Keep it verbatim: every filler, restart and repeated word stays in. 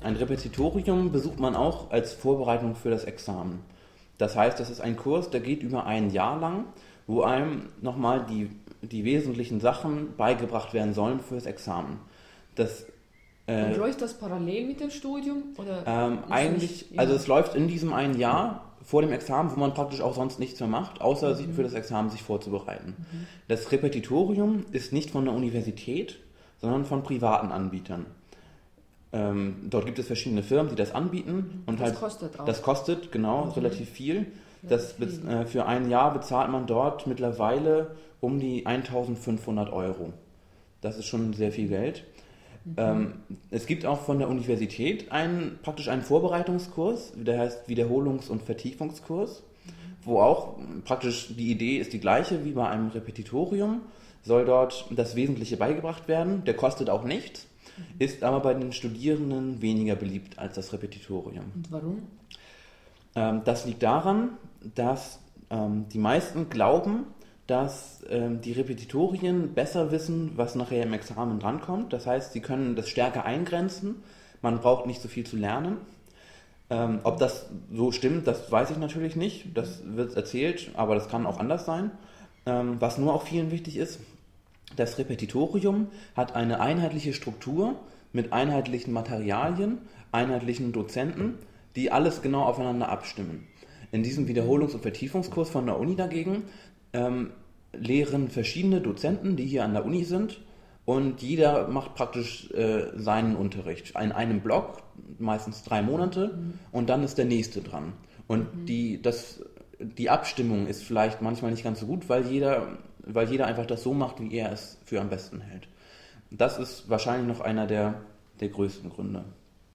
ein Repetitorium besucht man auch als Vorbereitung für das Examen. Das heißt, das ist ein Kurs, der geht über ein Jahr lang, wo einem nochmal die, die wesentlichen Sachen beigebracht werden sollen für das Examen. Das, äh, Und läuft das parallel mit dem Studium? Oder ähm, eigentlich, nicht, also es läuft in diesem einen Jahr vor dem Examen, wo man praktisch auch sonst nichts mehr macht, außer mhm. für das Examen sich vorzubereiten. Mhm. Das Repetitorium ist nicht von der Universität, sondern von privaten Anbietern. Ähm, dort gibt es verschiedene Firmen, die das anbieten. Mhm. Und das halt, kostet auch. Das kostet, genau, mhm. relativ viel. Das, äh, für ein Jahr bezahlt man dort mittlerweile um die eintausendfünfhundert Euro. Das ist schon sehr viel Geld. Mhm. Ähm, es gibt auch von der Universität einen, praktisch einen Vorbereitungskurs, der heißt Wiederholungs- und Vertiefungskurs, mhm. wo auch praktisch die Idee ist die gleiche wie bei einem Repetitorium, soll dort das Wesentliche beigebracht werden, der kostet auch nichts, mhm. ist aber bei den Studierenden weniger beliebt als das Repetitorium. Und warum? Ähm, das liegt daran, dass ähm, die meisten glauben, dass ähm, die Repetitorien besser wissen, was nachher im Examen drankommt. Das heißt, sie können das stärker eingrenzen. Man braucht nicht so viel zu lernen. Ähm, ob das so stimmt, das weiß ich natürlich nicht. Das wird erzählt, aber das kann auch anders sein. Ähm, was nur auch vielen wichtig ist, das Repetitorium hat eine einheitliche Struktur mit einheitlichen Materialien, einheitlichen Dozenten, die alles genau aufeinander abstimmen. In diesem Wiederholungs- und Vertiefungskurs von der Uni dagegen ähm, lehren verschiedene Dozenten, die hier an der Uni sind, und jeder macht praktisch äh, seinen Unterricht in einem Block, meistens drei Monate, mhm. und dann ist der nächste dran. Und mhm. die, das, die Abstimmung ist vielleicht manchmal nicht ganz so gut, weil jeder, weil jeder einfach das so macht, wie er es für am besten hält. Das ist wahrscheinlich noch einer der, der größten Gründe.